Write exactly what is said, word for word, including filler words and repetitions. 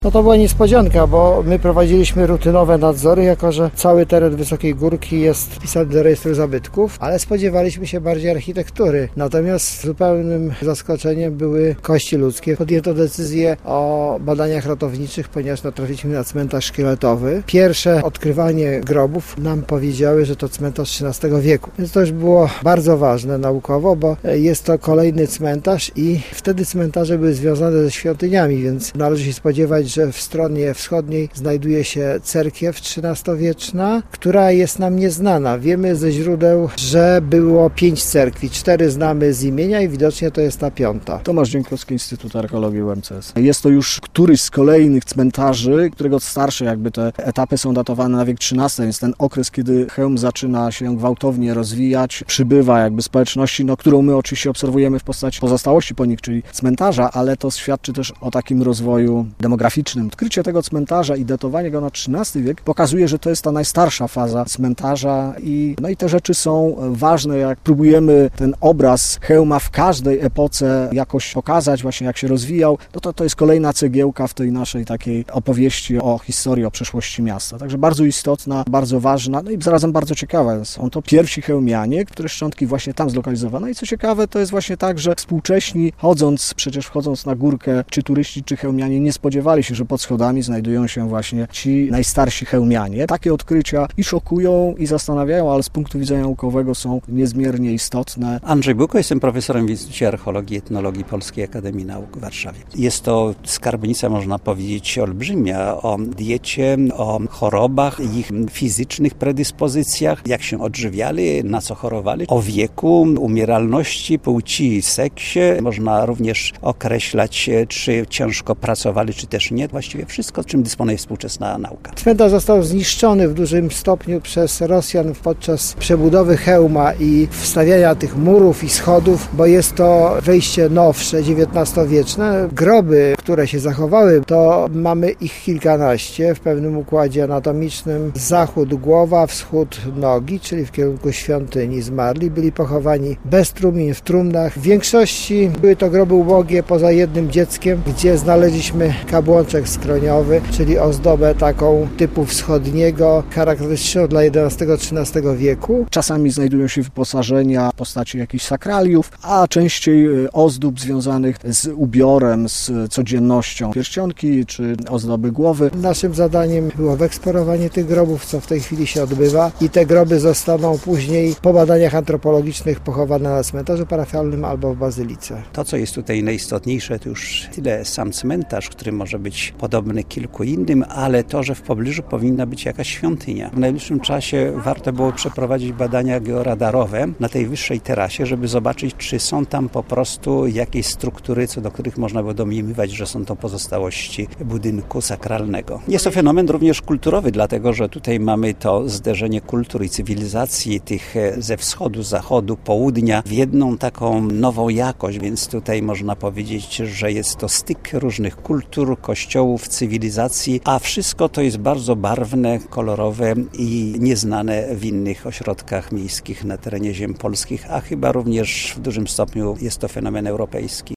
No to była niespodzianka, bo my prowadziliśmy rutynowe nadzory, jako że cały teren Wysokiej Górki jest wpisany do rejestru zabytków, ale spodziewaliśmy się bardziej architektury. Natomiast zupełnym zaskoczeniem były kości ludzkie. Podjęto decyzję o badaniach ratowniczych, ponieważ natrafiliśmy na cmentarz szkieletowy. Pierwsze odkrywanie grobów nam powiedziały, że to cmentarz trzynastego wieku. Więc to już było bardzo ważne naukowo, bo jest to kolejny cmentarz i wtedy cmentarze były związane ze świątyniami, więc należy się spodziewać, że w stronie wschodniej znajduje się cerkiew trzynastowieczna, która jest nam nieznana. Wiemy ze źródeł, że było pięć cerkwi. Cztery znamy z imienia i widocznie to jest ta piąta. Tomasz Dziękowski, Instytut Archeologii U M C S. Jest to już któryś z kolejnych cmentarzy, którego starsze jakby te etapy są datowane na wiek trzynasty, więc ten okres, kiedy Chełm zaczyna się gwałtownie rozwijać, przybywa jakby społeczności, no, którą my oczywiście obserwujemy w postaci pozostałości po nich, czyli cmentarza, ale to świadczy też o takim rozwoju demograficznym. Odkrycie tego cmentarza i datowanie go na trzynasty wiek pokazuje, że to jest ta najstarsza faza cmentarza i, no i te rzeczy są ważne, jak próbujemy ten obraz Chełma w każdej epoce jakoś pokazać, właśnie jak się rozwijał, no to to jest kolejna cegiełka w tej naszej takiej opowieści o historii, o przeszłości miasta. Także bardzo istotna, bardzo ważna, no i zarazem bardzo ciekawa. Są to pierwsi chełmianie, które szczątki właśnie tam zlokalizowano i co ciekawe, to jest właśnie tak, że współcześni chodząc, przecież wchodząc na górkę, czy turyści, czy chełmianie nie spodziewali się, że pod schodami znajdują się właśnie ci najstarsi chełmianie. Takie odkrycia i szokują, i zastanawiają, ale z punktu widzenia naukowego są niezmiernie istotne. Andrzej Buko, jestem profesorem w Instytucie Archeologii i Etnologii Polskiej Akademii Nauk w Warszawie. Jest to skarbnica, można powiedzieć, olbrzymia o diecie, o chorobach, ich fizycznych predyspozycjach, jak się odżywiali, na co chorowali, o wieku, umieralności, płci, seksie. Można również określać, czy ciężko pracowali, czy też nie. Właściwie wszystko, czym dysponuje współczesna nauka. Cmentarz został zniszczony w dużym stopniu przez Rosjan podczas przebudowy Chełma i wstawiania tych murów i schodów, bo jest to wejście nowsze, dziewiętnastowieczne. Groby, które się zachowały, to mamy ich kilkanaście w pewnym układzie anatomicznym. Zachód głowa, wschód nogi, czyli w kierunku świątyni. Zmarli byli pochowani bez trumien, w trumnach. W większości były to groby ubogie, poza jednym dzieckiem, gdzie znaleźliśmy kabłączek skroniowy, czyli ozdobę taką typu wschodniego, charakterystyczną dla jedenastego-trzynastego wieku. Czasami znajdują się wyposażenia w postaci jakichś sakraliów, a częściej ozdób związanych z ubiorem, z codziennością. Pierścionki czy ozdoby głowy. Naszym zadaniem było wyeksplorowanie tych grobów, co w tej chwili się odbywa i te groby zostaną później po badaniach antropologicznych pochowane na cmentarzu parafialnym albo w bazylice. To, co jest tutaj najistotniejsze, to już tyle sam cmentarz, który może być podobny kilku innym, ale to, że w pobliżu powinna być jakaś świątynia. W najbliższym czasie warto było przeprowadzić badania georadarowe na tej wyższej terasie, żeby zobaczyć, czy są tam po prostu jakieś struktury, co do których można było domniemywać, że są to pozostałości budynku sakralnego. Jest to fenomen również kulturowy, dlatego że tutaj mamy to zderzenie kultur i cywilizacji tych ze wschodu, zachodu, południa w jedną taką nową jakość, więc tutaj można powiedzieć, że jest to styk różnych kultur, kościołów, cywilizacji, a wszystko to jest bardzo barwne, kolorowe i nieznane w innych ośrodkach miejskich na terenie ziem polskich, a chyba również w dużym stopniu jest to fenomen europejski.